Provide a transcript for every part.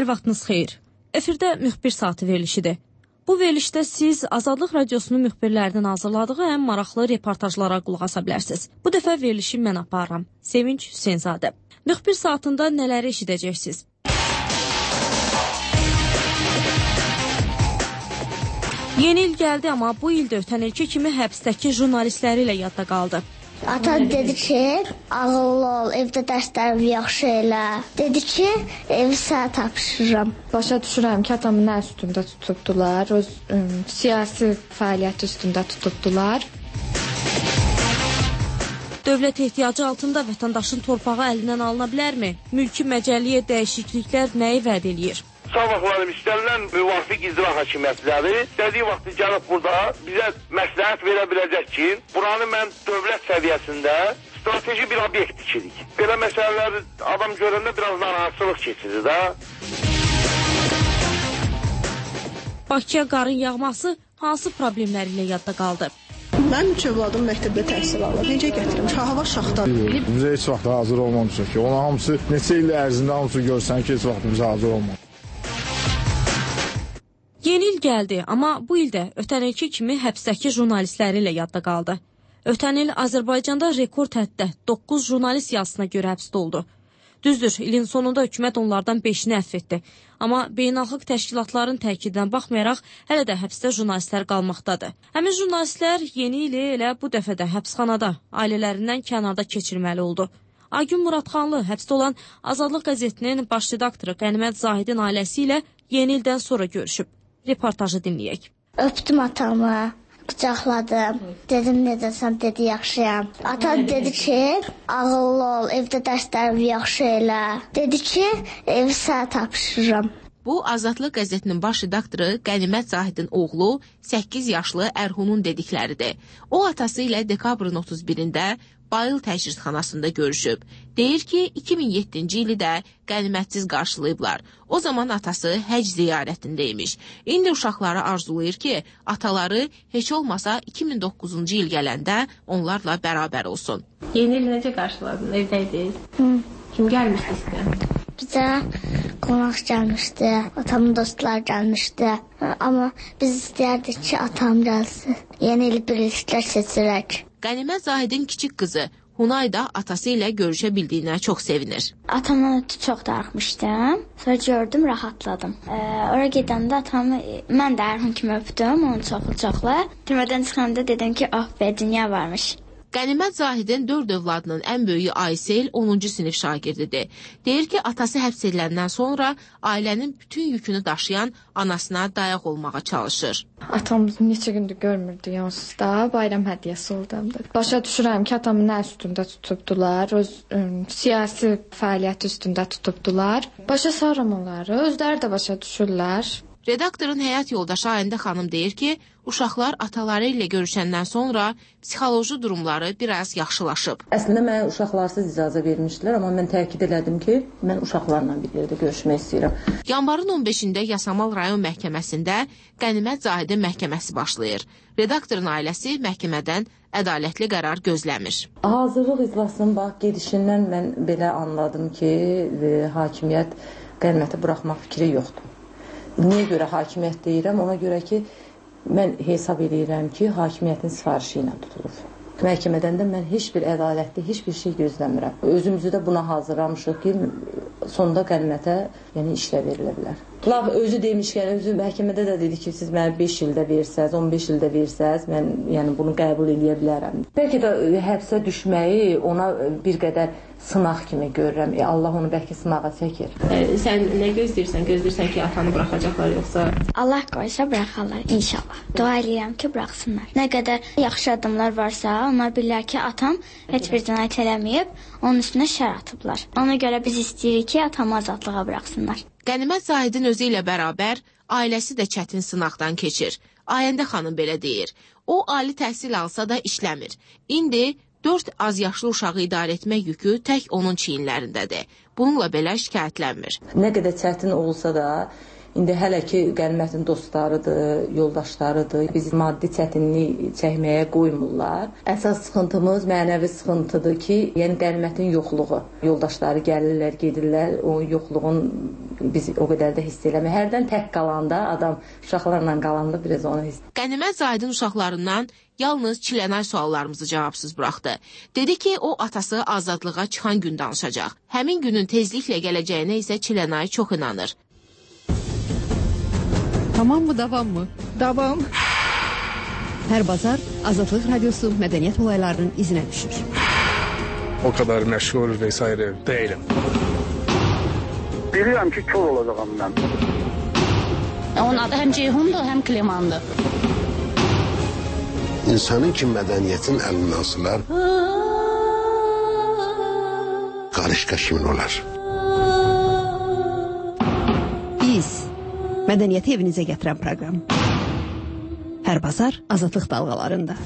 Hər vaxtınız xeyir. Efirdə müxbir saatı verilişidir. Bu verilişdə siz Azadlıq Radiosunun müxbirlərinin hazırladığı ən maraqlı reportajlara qulaq asa bilərsiniz. Bu dəfə verilişi mən aparıram. Sevinç Hüseynzadə. Müxbir saatında nələri eşidəcəksiniz? Yeni il gəldi, amma bu ildə ötən ilki kimi həbsdəki jurnalistləri ilə yadda qaldı. Ata dedi ki, ağıllı ol, evdə dərslərimi yaxşı elə. Dedi ki, evi sənə tapşırıram. Başa düşürəm ki, atamı nə üstündə tutubdular, öz siyasi fəaliyyəti üstündə tutubdular. Dövlət ehtiyacı altında vətəndaşın torpağı əlindən alına bilərmi? Mülki məcəlliyə dəyişikliklər nəyi vəd eləyir? Sabahlarım istənilən müvafiq icra hakimiyyətləri dediyi vaxtı gəlib burada bizə məsləhət verə biləcək ki, buranı mən dövlət səviyyəsində strateji bir obyekt tikirik. Belə məsələləri adam görəndə biraz narahatsızlıq keçirir də. Bakıya qarın yağması hansı problemləri ilə yadda qaldı? Mənim üç övladım məktəbdə təhsil alır. Necə gətirim? Hava şaxta. Biz heç vaxt hazır olmamışıq ki. Ona hamısı neçə il ərzində hamısı görsən ki, heç vaxt biz hazır olmamışıq. Yeni il gəldi, amma bu ildə ötən ilki kimi həbsdəki jurnalistləri ilə yadda qaldı. Ötən il Azərbaycanda rekord həddə 9 jurnalist yazısına görə həbsdə oldu. Düzdür, ilin sonunda hökumət onlardan 5-ni əfv etdi. Amma beynəlxalq təşkilatların təkidinə baxmayaraq, hələ də həbsdə jurnalistlər qalmaqdadır. Həmin jurnalistlər yeni ili elə bu dəfə də həbsxanada, ailələrindən kənarda keçirməli oldu. Aygün Muradxanlı həbsdə olan Azadlıq qəzetinin baş redaktoru Qənimət Zahidin ailəsi ilə yeni ildən sonra görüşüb. Reportajı dinləyək. Öpdüm atamı, qucaqladım. Dedim, necəsən, dedi, yaxşıyam. Ata dedi ki, ağıllı ol, evdə dərslərimi yaxşı elə. Dedi ki, evi sənə tapşırıram. Bu, Azadlıq qəzetinin baş redaktoru Qənimət Zahidin oğlu 8 yaşlı Ərhunun dedikləridir. O, atası ilə dekabrın 31-də Bayıl təcridxanasında görüşüb. Deyir ki, 2007-ci ili də qənimətsiz qarşılayıblar. O zaman atası həc ziyarətindəymiş. İndi uşaqları arzulayır ki, ataları heç olmasa 2009-cu il gələndə onlarla bərabər olsun. Yeni il necə qarşıladın? Evdəydiniz? Kim gəlmişdi sizə? Bizə qonaq gəlmişdi, atamın dostlar gəlmişdi. Amma biz istəyərdik ki, atam gəlsin. Yeni il birlikdə keçirək. Qənimət Zahidin kiçik qızı Hunay da atası ilə görüşə bildiyinə çox sevinir. Atamdan ötürü çox darıxmışdım. Sonra gördüm, rahatladım. Ora gedəndə atamı mən də Ərhun kimi öpdüm, onu çoxlu-çoxlu. Türmədən çıxanda dedim ki, oh be, dünya varmış. Qənimət Zahidin 4 övladının ən böyüyü Aysel 10-cu sinif şagirdidir. Deyir ki, atası həbs ediləndən sonra ailənin bütün yükünü daşıyan anasına dayaq olmağa çalışır. Atamızı neçə gündür görmürdük onsuz da, bayram hədiyyəsi oldu. Başa düşürəm ki, atamı nə üstündə tutubdular, öz siyasi fəaliyyəti üstündə tutubdular. Başa sarım onları, özləri də başa düşürlər. Redaktorun həyat yoldaşı Ayəndə xanım deyir ki, uşaqlar ataları ilə görüşəndən sonra psixoloji durumları biraz yaxşılaşıb. Əslində mənə uşaqlarsız icazə vermişdilər, amma mən təkid elədim ki, mən uşaqlarla bir yerdə görüşmək istəyirəm. Yanvarın 15-də Yasamal rayon məhkəməsində Qənimət Zahidin məhkəməsi başlayır. Redaktorun ailəsi məhkəmədən ədalətli qərar gözləmir. Hazırlıq iclasının gedişindən mən belə anladım ki, hakimiyyət Qəniməti buraxmaq fikri yoxdur. Niyə görə hakimiyyət deyirəm? Ona görə ki, mən hesab edirəm ki, hakimiyyətin sifarişi ilə tutulur. Məhkəmədən də mən heç bir ədalətli, heç bir şey gözləmirəm. Özümüzü də buna hazırlamışıq ki, sonda Qənimətə işlə verilə bilər. Laf özü demişkən, özü məhkəmədə də dedi ki, siz mənə 5 ildə versəz, 15 ildə versəz, mən bunu qəbul edə bilərəm. Bəlkə də həbsə düşməyi ona bir qədər sınaq kimi görürəm. Allah onu bəlkə sınağa çəkir. Sən nə gözləyirsən? Gözləyirsən ki, atanı buraxacaqlar yoxsa? Allah qoysa buraxarlar inşallah. Dua edirəm ki, buraxsınlar. Nə qədər yaxşı adamlar varsa, onlar bilirlər ki, atam heç bir cinayət eləməyib, onun üstünə şər atıblar. Ona görə biz istəyirik ki, atamı azadlığa buraxsınlar. Qənimət Zahidin özü ilə bərabər ailəsi də çətin sınaqdan keçir. Ayəndə xanım belə deyir. O, ali təhsil alsa da işləmir. İndi 4 az yaşlı uşağı idarə etmək yükü tək onun çiyinlərindədir. Bununla belə şikayətlənmir. Nə qədər çətin olsa da, İndi hələ ki qənimətin dostlarıdır, yoldaşlarıdır. Biz maddi çətinlik çəkməyə qoymurlar. Əsas sıxıntımız mənəvi sıxıntıdır ki, yəni qənimətin yoxluğu. Yoldaşları gəlirlər, gedirlər, o yoxluğun biz o qədər də hiss eləmir. Hərdən tək qalanda, adam uşaqlarla qalanda biraz onu hiss. Qənimət Zahidin uşaqlarından yalnız Çilənay suallarımızı cavabsız buraxdı. Dedi ki, o atası azadlığa çıxan gün danışacaq. Həmin günün tezliklə gələcəyinə isə Çilənay çox inanır. Tamam mı, davam mı? Davam. Hər bazar Azadlıq Radiosu mədəniyyət olaylarının izinə düşür. O kadar məşğul vesaire değilim. Bilirəm ki, kör olacağam mən. Onun adı həm Ceyhundur, həm Klemandır. İnsanın ki mədəniyyətin əlindən asılar, qarışqa kimin olar? Biz mədəniyyəti evinizə gətirən proqram. Hər bazar Azadlıq dalğalarında.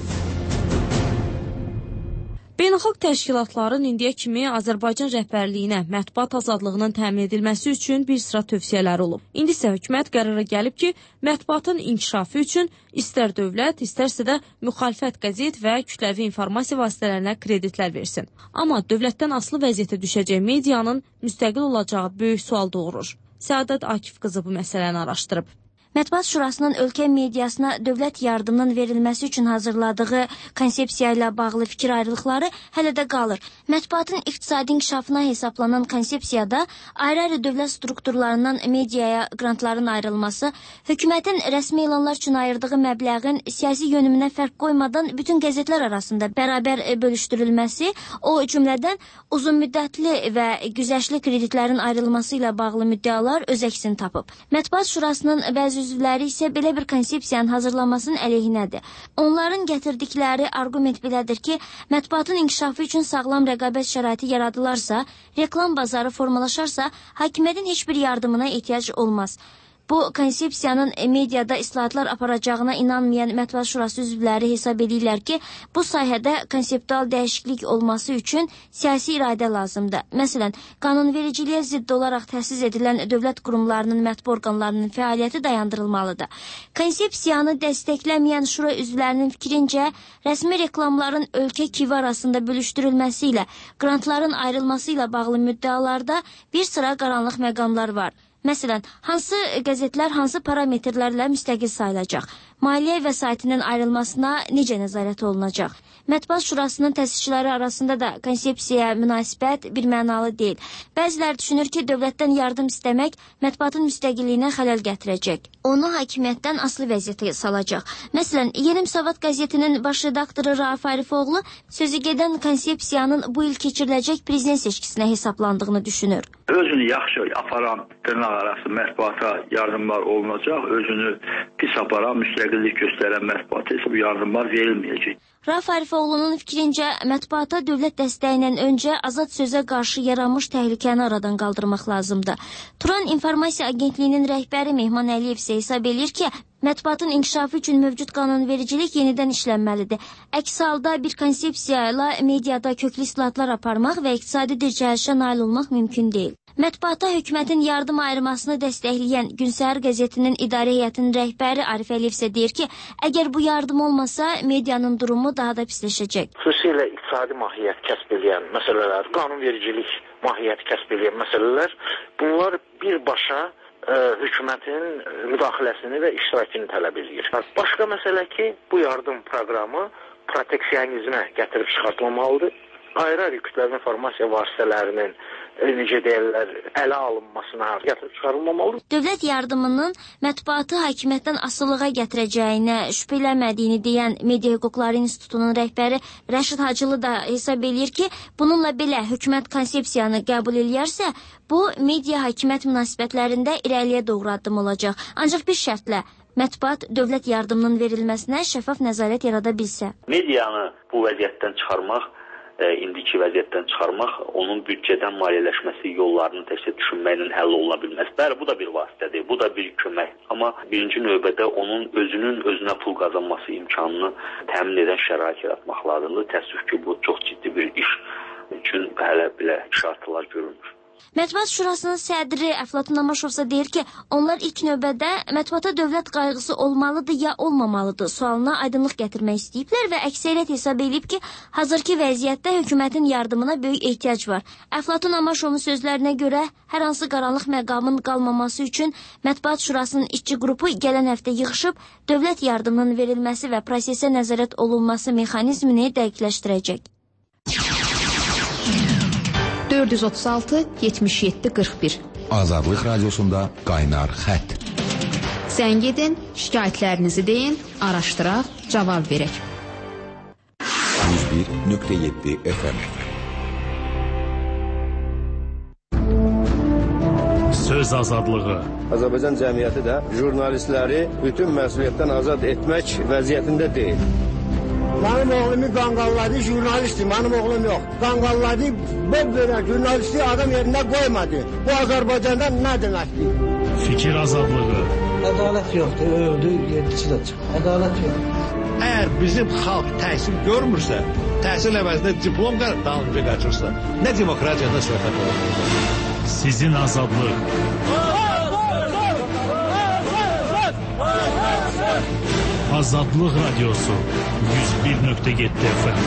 Beynəlxalq təşkilatların indiyə kimi Azərbaycan rəhbərliyinə mətbuat azadlığının təmin edilməsi üçün bir sıra tövsiyələri olub. İndi isə hökumət qərara gəlib ki, mətbuatın inkişafı üçün istər dövlət, istərsə də müxalifət qəzet və kütləvi informasiya vasitələrinə kreditlər versin. Amma dövlətdən asılı vəziyyətə düşəcək medianın müstəqil olacağı böyük sual doğurur. Səadət Akif qızı bu məsələni araşdırıb. Mətbuat Şurasının ölkə mediasına dövlət yardımının verilməsi üçün hazırladığı konsepsiya ilə bağlı fikir ayrılıqları hələ də qalır. Mətbuatın iqtisadi inkişafına hesaplanan konsepsiyada ayrı-ayrı dövlət strukturlarından mediaya qrantların ayrılması, hökumətin rəsmi elanlar üçün ayırdığı məbləğin siyasi yönümünə fərq qoymadan bütün qəzetlər arasında bərabər bölüşdürülməsi, o cümlədən uzunmüddətli və güzəştli kreditlərin ayrılması ilə bağlı müddəalar öz əksini tapıb. Mətbuat Şurasının bəzi üzvləri isə belə bir konsepsiyanın hazırlanmasının əleyhinədir. Onların gətirdikləri arqument belədir ki, mətbuatın inkişafı üçün sağlam rəqabət şəraiti yaradılarsa, reklam bazarı formalaşarsa, hakimiyyətin heç bir yardımına ehtiyac olmaz. Bu konsepsiyanın mediada islahatlar aparacağına inanmayan Mətbuat Şurası üzvləri hesab edirlər ki, bu sahədə konseptual dəyişiklik olması üçün siyasi iradə lazımdır. Məsələn, qanunvericiliyə zidd olaraq təsis edilən dövlət qurumlarının mətbu orqanlarının fəaliyyəti dayandırılmalıdır. Konsepsiyanı dəstəkləməyən şura üzvlərinin fikrincə, rəsmi reklamların ölkə kivi arasında bölüşdürülməsi ilə, qrantların ayrılması ilə bağlı müddəalarda bir sıra qaranlıq məqamlar var. Məsələn, hansı qəzetlər hansı parametrlərlə müstəqil sayılacaq? Maliyyə vəsaitinin ayrılmasına necə nəzarət olunacaq? Mətbuat Şurasının təsisçiləri arasında da konsepsiyaya münasibət bir mənalı deyil. Bəziləri düşünür ki, dövlətdən yardım istəmək mətbuatın müstəqilliyinə xələl gətirəcək. Onu hakimiyyətdən asılı vəziyyətə salacaq. Məsələn, Yeni Müsavat qəzetinin baş redaktoru Rauf Arifoğlu sözü gedən konsepsiyanın bu il keçiriləcək prezident seçkisinə hesablandığını düşünür. Özünü yaxşı aparan dırnaq arası mətbuata yardımlar olunacaq, özünü pis aparan, müstəqillik göstərən mətbuata isə bu yardımlar verilməyəcək. Rauf Arifoğlu'nun fikrincə mətbuata dövlət dəstəyindən öncə azad sözə qarşı yaranmış təhlükəni aradan qaldırmaq lazımdır. Turan İnformasiya Agentliyinin rəhbəri Mehman Əliyev isə hesab edir ki, mətbuatın inkişafı üçün mövcud qanunvericilik yenidən işlənməlidir. Əks halda bir konsepsiya ilə mediada köklü islahatlar aparmaq və iqtisadi dirçəlişə nail olmaq mümkün deyil. Mətbuata hökumətin yardım ayırmasını dəstəkləyən Günsəhər qəzetinin idarə heyətinin rəhbəri Arif Əliyev isə deyir ki, əgər bu yardım olmasa, medianın durumu daha da pisləşəcək. Xüsusilə iqtisadi mahiyyət kəsb edən məsələlər, qanunvericilik mahiyyəti kəsb edən məsələlər, bunlar birbaşa hökumətin müdaxiləsini və iştirakını tələb edir. Başqa məsələ ki, bu yardım proqramı proteksionizmə gətirib çıxartılmalıdır. Ayrı-ayrı kütləvi informasiya vasitələrinin necə deyirlər, ələ alınmasına gətirib çıxarılmamalıdır. Dövlət yardımının mətbuatı hakimiyyətdən asılılığa gətirəcəyinə şübhələnmədiyini deyən Media Hüquqları İnstitutunun rəhbəri Rəşid Hacılı da hesab edir ki, bununla belə hökumət konsepsiyanı qəbul edərsə, bu media hakimiyyət münasibətlərində irəliyə doğru addım olacaq. Ancaq bir şərtlə, mətbuat dövlət yardımının verilməsinə şəffaf nəzarət yarada bilsə. Medianı bu vəziyyətdən çıxarmaq, indiki vəziyyətdən çıxarmaq, onun büdcədən maliyyələşməsi yollarını təkcə düşünməklə həll oluna bilməz. Bəli, bu da bir vasitədir, bu da bir kömək. Amma birinci növbədə onun özünün özünə pul qazanması imkanını təmin edən şərait yaratmaq lazımdır. Təəssüf ki, bu çox ciddi bir iş üçün hələ belə şartlar görülmür. Mətbuat Şurasının sədri Əflatun Amaşovsa deyir ki, onlar ilk növbədə mətbuata dövlət qayğısı olmalıdır ya olmamalıdır sualına aydınlıq gətirmək istəyiblər və əksəriyyət hesab edib ki, hazırki vəziyyətdə hökumətin yardımına böyük ehtiyac var. Əflatun Amaşovun sözlərinə görə hər hansı qaranlıq məqamın qalmaması üçün Mətbuat Şurasının işçi qrupu gələn həftə yığışıb dövlət yardımının verilməsi və prosesə nəzarət olunması mexanizmini dəqiqləşdirəcək. 436 77 41 Azadlıq Radiosunda qaynar xətt. Zəng edin, şikayətlərinizi deyin, araşdıraq, cavab verək. 101.7 FM. Söz azadlığı. Azərbaycan cəmiyyəti də jurnalistləri bütün məsuliyyətdən azad etmək vəziyyətində deyil. Benim oğlumu qanqalladı, jurnalistdir, benim oğlum yok. Qanqalladı, böyle jurnalisti adam yerine koymadı. Bu Azerbaycan'da ne demektir? Fikir azadlığı. Ədalət yoxdur, öldü, yedisi də çıxır. Ədalət yoxdur. Əgər bizim xalq təhsil görmürsə, təhsil əvəzində diplom dalınca qaçırsa, nə demokratiyada söhbət olur? Sizin azadlıq. Azadlıq Radiosu 101.7 FM.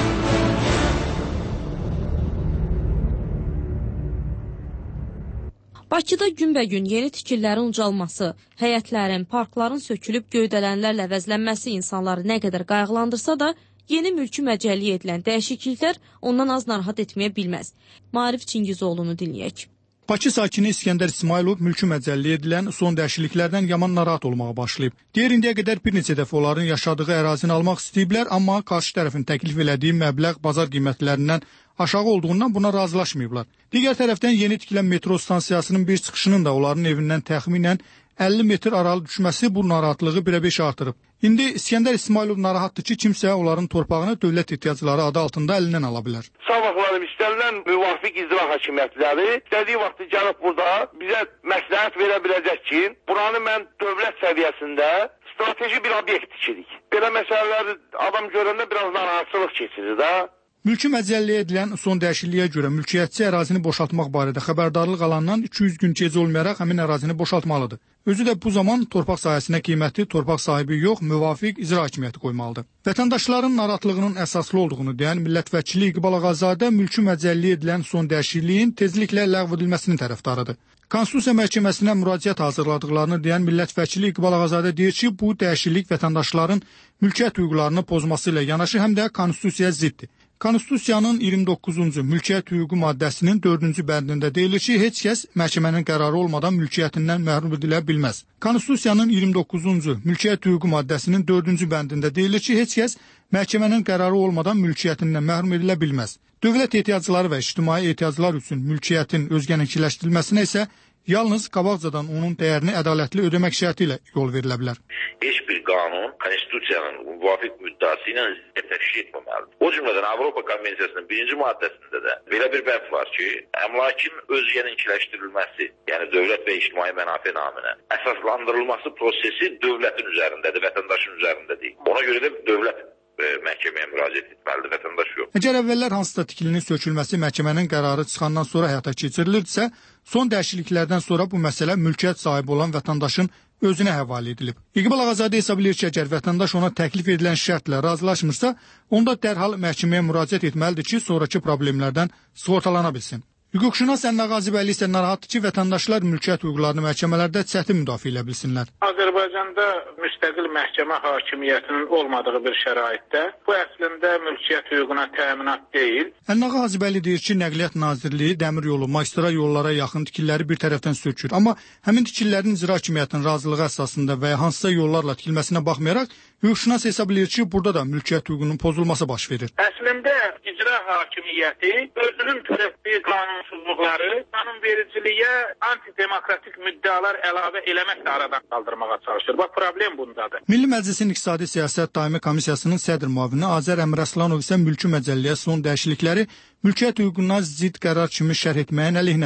Bakıda günbəgün yeni tikililərin ucalması, həyətlərin, parkların sökülüb göydələnlərlə əvəzlənməsi insanları nə qədər qayğılandırsa da, yeni mülki məcəlliyə edilən dəyişikliklər ondan az narahat etməyə bilməz. Maarif Çingizoğlu'nu dinləyək. Bakı sakini İskəndər İsmailov mülki məcəlliyə edilən son dəyişikliklərdən yaman narahat olmağa başlayıb. Deyir, indiyə qədər bir neçə dəfə onların yaşadığı ərazini almaq istəyiblər, amma qarşı tərəfin təklif elədiyi məbləğ bazar qiymətlərindən aşağı olduğundan buna razılaşmayıblar. Digər tərəfdən yeni tikilən metro stansiyasının bir çıxışının da onların evindən təxminən 50 metr aralı düşməsi bu narahatlığı 1-5 artırıb. İndi İskəndər İsmailov narahatdır ki, kimsə onların torpağını dövlət ehtiyacları adı altında əlindən ala bilər. Sabahlarım istənilən müvafiq icra hakimiyyətləri istədiyi vaxtı gəlib burada bizə məsləhət verə biləcək ki, buranı mən dövlət səviyyəsində strateji bir obyekt tikirik. Belə məsələləri adam görəndə biraz narahatçılıq keçirir də. Mülki məcəlliyə edilən son dəyişikliyə görə mülkiyyətçi ərazini boşaltmaq barədə xəbərdarlıq alandan 200 gün gec olmayaraq həmin ərazini boşaltmalıdır. Özü də bu zaman torpaq sahəsinə qiyməti torpaq sahibi yox, müvafiq icra hakimiyyəti qoymalıdır. Vətəndaşların narahatlığının əsaslı olduğunu deyən millət vəkili İqbal Ağazadə mülki məcəlliyə edilən son dəyişikliyin tezliklə ləğv edilməsinin tərəfdarıdır. Konstitusiya məhkəməsinə müraciət hazırladıqlarını deyən millət vəkili İqbal Ağazadə deyir ki, bu dəyişiklik vətəndaşların mülkiyyət hüquqlarını pozması ilə yanaşı həm də konstitusiyaya ziddir. Konstitusiyanın 29-cu mülkiyyət hüququ maddəsinin 4-cü bəndində deyilir ki, heç kəs məhkəmənin qərarı olmadan mülkiyyətindən məhrum edilə bilməz. Konstitusiyanın 29-cu mülkiyyət hüququ maddəsinin 4-cü bəndində deyilir ki, heç kəs məhkəmənin qərarı olmadan mülkiyyətindən məhrum edilə bilməz. Dövlət ehtiyacları və ictimai ehtiyaclar üçün mülkiyyətin özgənəkiləşdirilməsinə isə yalnız qabaqcadan onun dəyərini ədalətli ödəmək şərti ilə yol verilə bilər. Heç bir qanun konstitusiyanın müvafiq müddəası ilə təşkil etməməlidir. O cümlədən Avropa Konvensiyasının 1-ci maddəsində də belə bir bənd var ki, əmlakın özgənəkiləşdirilməsi, yəni dövlət və ictimai mənafe naminə əsaslandırılması prosesi dövlətin üzərindədir, vətəndaşın üzərində deyil. Ona görə də dövlət məhkəməyə müraciət etməlidir, vətəndaş yox. Əgər əvvəllər hansısa tikilinin sökülməsi məhkəmənin qərarı çıxandan sonra həyata keçirilirsə, son dəyişikliklərdən sonra bu məsələ mülkiyyət sahibi olan vətəndaşın özünə həvalə edilib. İqbal Ağazadə hesab edir ki, əgər vətəndaş ona təklif edilən şərtlə razılaşmırsa, onda dərhal məhkəməyə müraciət etməlidir ki, sonrakı problemlərdən sığortalana bilsin. Hüquqşünas Ənna Qazibəlli isə narahatdır ki, vətəndaşlar mülkiyyət hüquqlarını məhkəmələrdə çətin müdafiə edə bilsinlər. Azərbaycanda müstəqil məhkəmə hakimiyyətinin olmadığı bir şəraitdə bu əslində mülkiyyət hüququna təminat deyil. Ənna Qazibəlli deyir ki, Nəqliyyat Nazirliyi dəmir yolu, magistral yollara yaxın tikililəri bir tərəfdən sökür. Amma həmin tikililərin icra hakimiyyətinin razılığı əsasında və ya hansısa yollarla tikilməsinə baxmayaraq, hüquqşünas hesab edir ki, burada da mülkiyyət hüququnun pozulması baş verir. Əslində icra hakimiyyəti özünün törətdiyi qanunsuzluqları qanunvericiliyə antidemokratik müddəalar əlavə eləməklə aradan qaldırmağa çalışır. Bax, problem bundadır. Milli Məclisin İqtisadi Siyasət Daimi Komissiyasının sədr müavini Azər Əmiraslanov isə mülki məcəlliyə son dəyişiklikləri mülkiyyət hüququna zidd qərar kimi şərh etməyin əleyhinədir.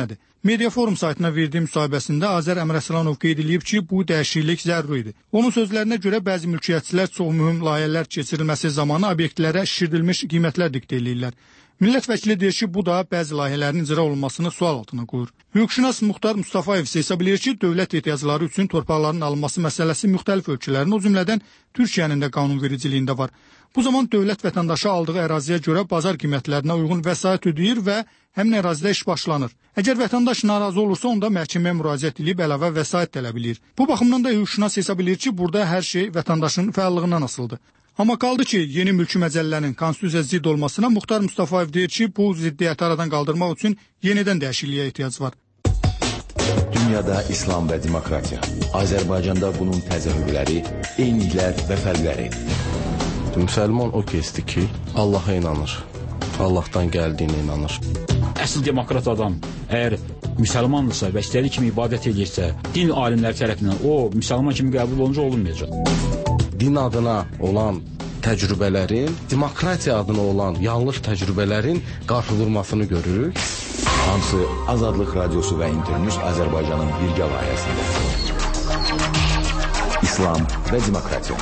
Media Forum saytına verdiyi müsahibəsində Azər Əmrəsəlanov qeyd edib ki, bu dəyişiklik zəruri idi. Onun sözlərinə görə bəzi mülkiyyətçilər çox mühüm layihələr keçirilməsi zamanı obyektlərə şişirdilmiş qiymətlər diktə edirlər. Millət vəkili deyir ki, bu da bəzi layihələrin icra olunmasını sual altına qoyur. Hüquqşünas Muxtar Mustafayev isə hesab edir ki, dövlət ehtiyacları üçün torpaqların alınması məsələsi müxtəlif ölkələrin, o cümlədən Türkiyənin də qanunvericiliyində var. Bu zaman dövlət vətəndaşa aldığı əraziyə görə bazar qiymətlərinə uyğun vəsait ödəyir və həmin ərazidə iş başlanır. Əgər vətəndaş narazı olursa, onda məhkəməyə müraciət edib əlavə vəsait tələb edir. Bu baxımdan da hüquqşünas hesab edir ki, burada hər şey vətəndaşın fəallığından asılıdır. Amma qaldı ki, yeni mülki məcəllənin konstitusiya zidd olmasına Muxtar Mustafayev deyir ki, bu ziddiyyəti aradan qaldırmaq üçün yenidən dəyişikliyə ehtiyac var. Dünyada İslam və demokratiya. Azərbaycanda bunun təzahürləri, eyniliklər və fərqləri. Müsəlman o kəsdir ki, Allaha inanır. Allahdan gəldiyinə inanır. Əsl demokrat adam əgər müsəlmandırsa və istədiyi kimi ibadət edirsə, din alimləri tərəfindən o müsəlman kimi qəbul olunca olunmayacaq. Din adına olan təcrübələrin, demokratiya adına olan yanlış təcrübələrin qarşıdurmasını görürük. Hamısı Azadlıq Radiosu və İnternews Azərbaycanın birgə layihəsində. İslam və demokratiya.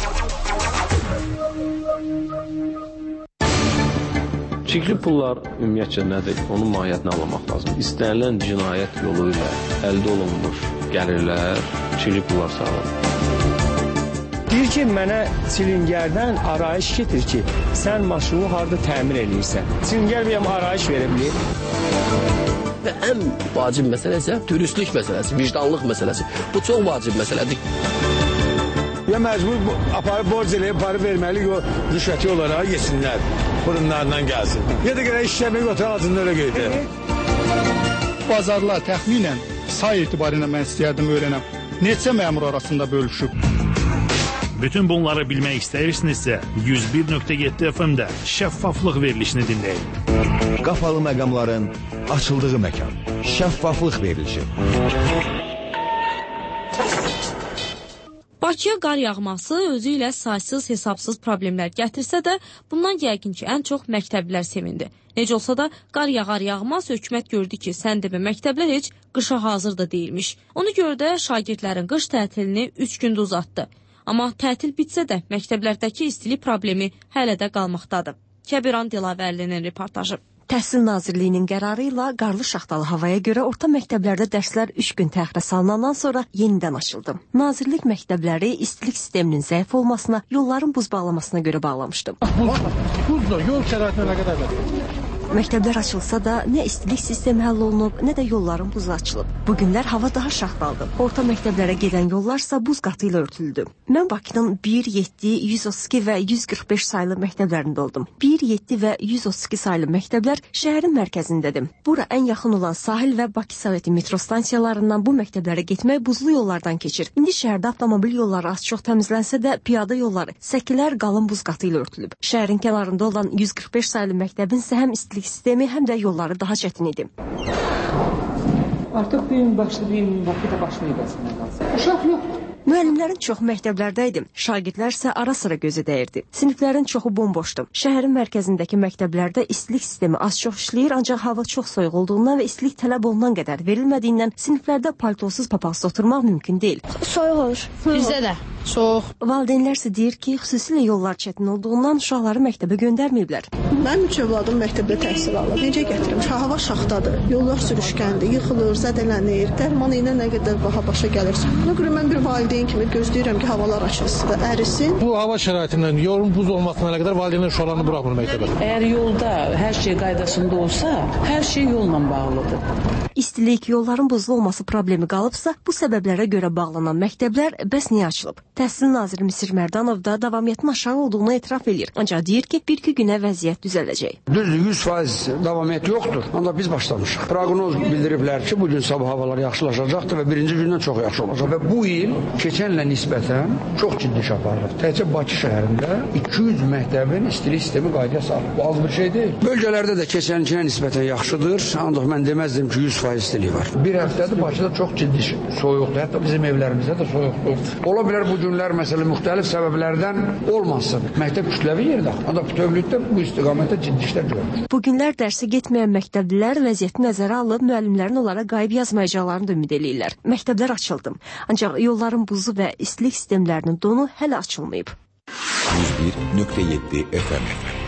Çirkli pullar ümumiyyətcə nədir? Onun mahiyyətini anlamaq lazım. İstənilən cinayət yolu ilə əldə olunmuş gəlirlər çirkli pullar sayılır. Deyir ki, mənə silingərdən arayış getir ki, sən maşını harada təmir edirsən. Silingər bəyəm arayış verə bilir. Və ən vacib məsələ isə dürüstlük məsələsi, vicdanlıq məsələsi. Bu çox vacib məsələdir. Ya məcbur aparıb borc eləyib, para verməli, rüşvəti olaraq yesinlər, burunlarından gəlsin. Ya da gələk işləmək otur altında öyle qeydir. Bazarlar təxminən say etibarıyla mən istəyərdim öyrənəm. Neçə məmur arasında bölüşüb? Bütün bunları bilmək istəyirsinizsə 101.7 FM-də şəffaflıq verilişini dinləyin. Qapalı məqamların açıldığı məkan. Şəffaflıq verilişi. Bakıya qar yağması özü ilə saysız hesabsız problemlər gətirsə də, bundan yəqin ki, ən çox məktəblilər sevindi. Necə olsa da qar yağar-yağmaz hökumət gördü ki, sən demə məktəblər heç qışa hazır da deyilmiş. Onu gördü, şagirdlərin qış tətilini 3 gündə uzatdı. Amma tətil bitsə də məktəblərdəki istilik problemi hələ də qalmaqdadır. Kəbiran Dilavərlinin reportajı. Təhsil Nazirliyinin qərarı ilə qarlı şaxtalı havaya görə orta məktəblərdə dərslər 3 gün təxirə salınandan sonra yenidən açıldı. Nazirlik məktəbləri istilik sisteminin zəif olmasına, yolların buz bağlamasına görə bağlamışdı. Buzla yol şəraitində nə qədər var? Məktəblər açılsa da nə istilik sistemi həll olunub, nə də yolların buzu açılıb. Bu günlər hava daha şaxtalıdır. Orta məktəblərə gedən yollarsa buz qatı ilə örtüldü. Mən Bakının 1, 7, 132 və 145 saylı məktəblərində oldum. 1, 7 və 132 saylı məktəblər şəhərin mərkəzindədir. Bura ən yaxın olan Sahil və Bakı Soveti metro stansiyalarından bu məktəblərə getmək buzlu yollardan keçir. İndi şəhərdə avtomobil yolları az çox təmizlənsə də piyada yolları, səkilər qalın buz qatı ilə örtülüb. Şəhərin kənarında olan 145 saylı məktəbin isə həm istilik sistemi, həm də yolları daha çətin idi. Artıq bir gün başlı, bir gün Bakıda başlayıb əslində qalsın. Uşaq yoxdur. Müəllimlərin çoxu məktəblərdə idi. Şagirdlər isə ara-sıra gözə dəyirdi. Siniflərin çoxu bomboşdu. Şəhərin mərkəzindəki məktəblərdə istilik sistemi az-çox işləyir, ancaq hava çox soyuq olduğundan və istilik tələb olunan qədər verilmədiyindən siniflərdə paltosuz papaqsız oturmaq mümkün deyil. Soyuq olur. Bizdə də. Çox. Valideynlər isə deyir ki, xüsusilə yollar çətin olduğundan uşaqları məktəbə göndərməyiblər. Mənim 3 övladım məktəbdə təhsil alır. Necə gətirim? Hava şaxtadır. Yollar sürüşkəndir, yıxılır, zədələnir. Dərman ilə nə qədər baha başa gəlir. Buna görə mən bir valideyn kimi gözləyirəm ki, havalar açılsın, ərisin. Bu hava şəraitindən yolun buz olmasına nə qədər valideynlər uşaqlarını buraxmır məktəbə. Əgər yolda hər şey qaydasında olsa, hər şey yolla bağlıdır. İstilik, yolların buzlu olması problemi qalıbsa, bu səbəblərə görə bağlanan məktəblər bəs niyə açılıb? Təhsil naziri Misir Mərdanov da davamiyyətin aşağı olduğunu etiraf edir. Ancaq deyir ki, 1-2 günə vəziyyət düzələcək. Düzdür, 100% davamiyyət yoxdur. Ancaq biz başlamışıq. Proqnoz bildiriblər ki, bugün sabah havalar yaxşılaşacaqdır və birinci gündən çox yaxşı olacaq. Və bu il Keçən ilə nisbətən çox ciddi iş aparılır. Təkcə Bakı şəhərində 200 məktəbin istilik sistemi qaydaya salıb. Bu az bir şey deyil. Bölgələrdə də keçənkinə nisbətən yaxşıdır. Ancaq mən deməzdim ki, 100% istilik var. Bir həftədir Bakıda çox ciddi soyuqdur. Hətta bizim evlərimizdə də soyuqdur. Ola bilər bu günlər məsələn müxtəlif səbəblərdən olmasın. Məktəb kütləvi yerdə. Ancaq bütövlükdə bu istiqamətdə ciddi işlər görülür. Bu günlər dərsə getməyən məktəblilər vəziyyəti nəzərə alıb müəllimlərin onlara qayıb yazmayacaqlarını da ümid eləyirlər. Məktəblər açıldı. Ancaq yolların buzu və istilik sistemlərinin donu hələ açılmayıb. 101.7 FM.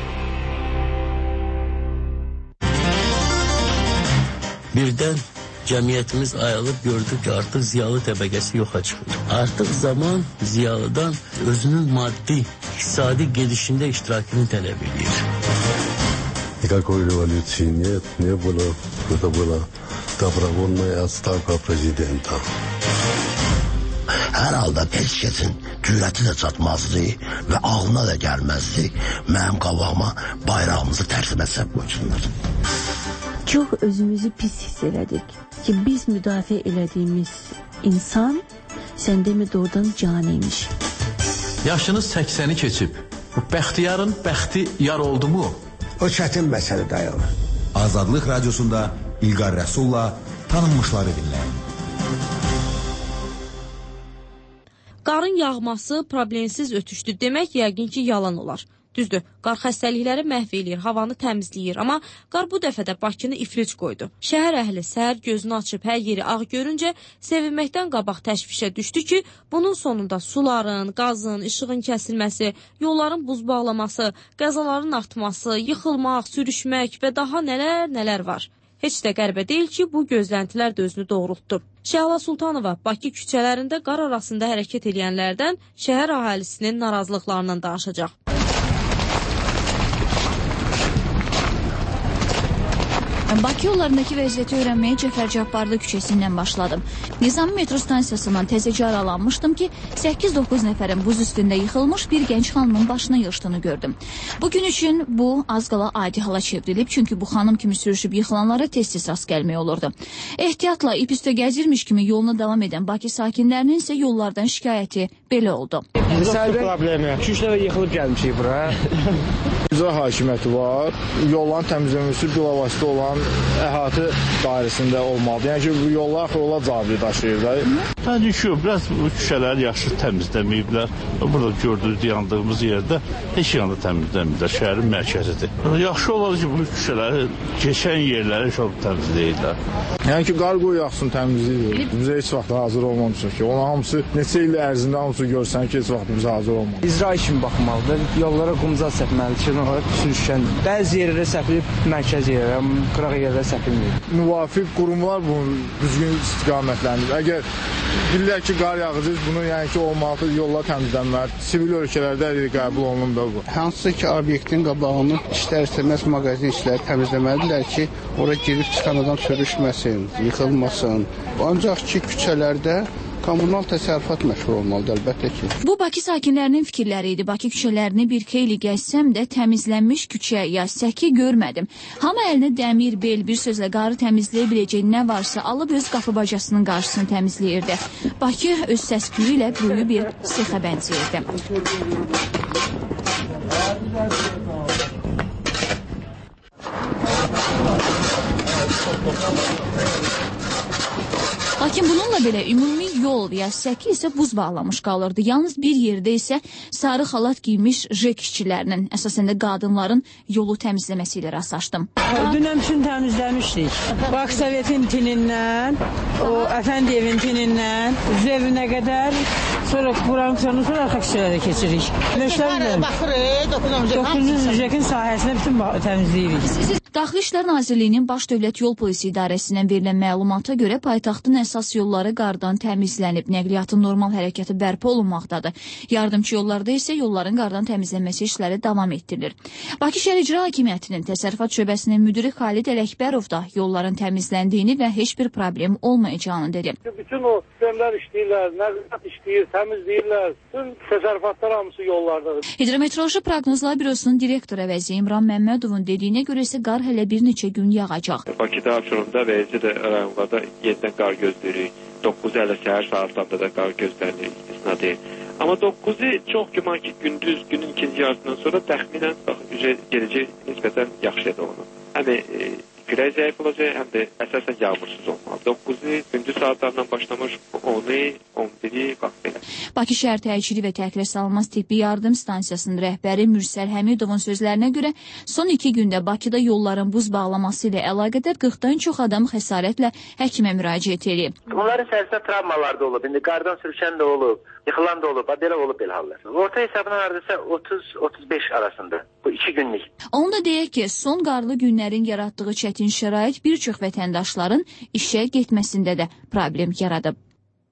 Birdən cəmiyyətimiz ayılıb gördük ki, artıq ziyalı təbəqəsi yoxa çıxır. Artıq zaman ziyalıdan özünün maddi, iqtisadi gedişində iştirakını tələb edir. Никакой революции нет, не было. Это была добровольная отставка президента. Hər halda heç kəsin cürəti də çatmazdı və ağlına da gəlməzdi mənim qabağıma bayrağımızı tərsimə səb qoysunlar. Çox özümüzü pis hiss elədik ki, biz müdafiə elədiyimiz insan sən demə doğrudan caniymiş. Yaşınız 80-i keçib. Bu bəxtiyarın bəxti yar oldu mu? O çətin məsələ dayanır. Azadlıq Radiosunda İlqar Rəsulla tanınmışları dinləyin. Qarın yağması problemsiz ötüşdü demək yəqin ki, yalan olar. Düzdür, qar xəstəlikləri məhv eləyir, havanı təmizləyir, amma qar bu dəfə də Bakını iflic qoydu. Şəhər əhli səhər gözünü açıb hər yeri ağ görüncə sevinməkdən qabaq təşvişə düşdü ki, bunun sonunda suların, qazın, işığın kəsilməsi, yolların buz bağlaması, qəzaların artması, yıxılmaq, sürüşmək və daha nələr var. Heç də qəribə deyil ki, bu gözləntilər də özünü doğrultdu. Şəhla Sultanova Bakı küçələrində qar arasında hərəkət edənlərdən şəhər əhalisinin narazılıqlarından danışacaq. Bakı yollarındakı vəziyyəti öyrənməyə Cəfər Cabbarlı küçəsindən başladım. Nizami metro stansiyasından təzəcə aralanmışdım ki, 8-9 nəfərin buz üstündə yıxılmış bir gənc xanımın başına yığışdığını gördüm. Bugün üçün bu az qala adi hala çevrilib, çünki bu xanım kimi sürüşüb yıxılanlara tez-tez rast gəlmək olurdu. Ehtiyatla ip üstə gəzirmiş kimi yoluna davam edən Bakı sakinlərinin isə yollardan şikayəti belə oldu. Sərbi problemi. 2-3 nəfər yıxılıb gəlmişik bura. İcra hakimiyyəti var. Yolların təmizlənməsi bilavasitə olan əhatə dairəsində olmalıdır. Yəni ki, bu yollar axı cavabı daşıyırlar. Təbii ki, biraz bu küçələri yaxşı təmizləməyiblər. Burada gördüyünüz yandığımız yerdə heç yanda təmizləməyiblər. Şəhərin mərkəzidir. Yaxşı olar ki, bu küçələri, keçən yerləri çox təmizləyirlər. Yəni ki, qarqo yaxsın təmizləyir. Bizə heç vaxt hazır olmamışıq ki, ona hamısı neçə il ərzində hamısı görsən ki, heç vaxt bizə hazır olmamışıq. İcra işin baxmalıdır. Yollara qumcal səpməlidir ki, sürüşkəndir. Bəzi yerlərə səpilib, mərkəz yerlərə, qıraq yerlərə səpilmir. Müvafiq qurumlar bunu düzgün istiqamətləndirir. Əgər bilirlər ki, qar yağacaq, bunu yəni ki, olmalıdır, yollar təmizlənməlidir. Sivil ölkələrdə qəbul olunur da bu. Hansısa ki, obyektin qabağını istər-istəməz mağazin işləri təmizləməlidirlər ki, ora girib çıxan adam sürüşməsin, yıxılmasın. Ancaq ki, küçələrdə kommunal təsərrüfat məşğul olmalıdır, əlbəttə ki. Bu, Bakı sakinlərinin fikirləri idi. Bakı küçələrini bir xeyli gəzsəm də təmizlənmiş küçə ya səki görmədim. Hamı əlinə dəmir, bel, bir sözlə qarı təmizləyə biləcək nə varsa alıb öz qapı bacasının qarşısını təmizləyirdi. Bakı öz səs-küyü ilə böyük bir sexə bənzəyirdi. Lakin bununla belə ümumi yol ya səki isə buz bağlamış qalırdı. Yalnız bir yerdə isə sarı xalat giymiş JEK işçilərinin, əsasən də qadınların yolu təmizləməsi ilə rastlaşdım. Dünən üçün təmizləmişdik. Bakı Sovetin tinindən, o Əfəndiyevin tinindən, Zevinə qədər, sonra buranın sonra arxa küçələrə keçirik. Baxırıq, 9-cu JEK-in sahəsində bütün təmizləyirik. Daxili İşlər Nazirliyinin Baş Dövlət Yol Polisi İdarəsindən verilən məlumata görə paytaxtın əsas yolları qardan təmizlənib, nəqliyyatın normal hərəkəti bərpa olunmaqdadır. Yardımçı yollarda isə yolların qardan təmizlənməsi işləri davam etdirilir. Bakı Şəhər İcra Hakimiyyətinin Təsərrüfat Şöbəsinin müdiri Xalid Ələkbərov da yolların təmizləndiyini və heç bir problem olmayacağını dedi. Bütün o sistemlər işləyirlər, nəqliyyat işləyir, təmizləyirlər. Bütün təsərrüfatlar hamısı yollardadır. Hidrometeoroloji Proqnozlar Bürosunun direktoru əvəzi İmran Məmmədovun dediyinə görə isə qar yağışlar hələ bir neçə gün yağacaq. Bakıda, Abşeronda və Elcədə rayonlarda yenidən qar gözləyirik. 9:50 səhər saatlarında da qar gözlənilir, istisna deyil. Amma 9-u çox güman ki, gündüz günün ikinci yarısından sonra təxminən gələcək nisbətən yaxşıya doğru. Həm külək zəif olacaq, həm də əsasən yağmursuz olmalı. 9-u gündüz saatlarından başlamış 10-u, 11-i bax belə. Bakı şəhər təcili və təxirə salınmaz tibbi yardım stansiyasının rəhbəri Mürsəl Həmidovun sözlərinə görə son 2 gündə Bakıda yolların buz bağlaması ilə əlaqədar 40-dan çox adam xəsarətlə həkimə müraciət edib. Bunların içərisində travmalar da olub, indi qardan sürüşən də olub, yıxılan da olub, belə olub belə hallar. Orta hesabına hardasa 30-35 arasında bu 2 günlük. Onu da deyək ki, son qarlı günlərin yaratdığı çətin şərait bir çox vətəndaşların işə getməsində də problem yaradıb.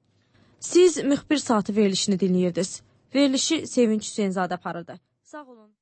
Siz müxbir saatı verilişini dinləyirdiniz. Verilişi Sevinç Hüseynzadə aparırdı. Sağ olun.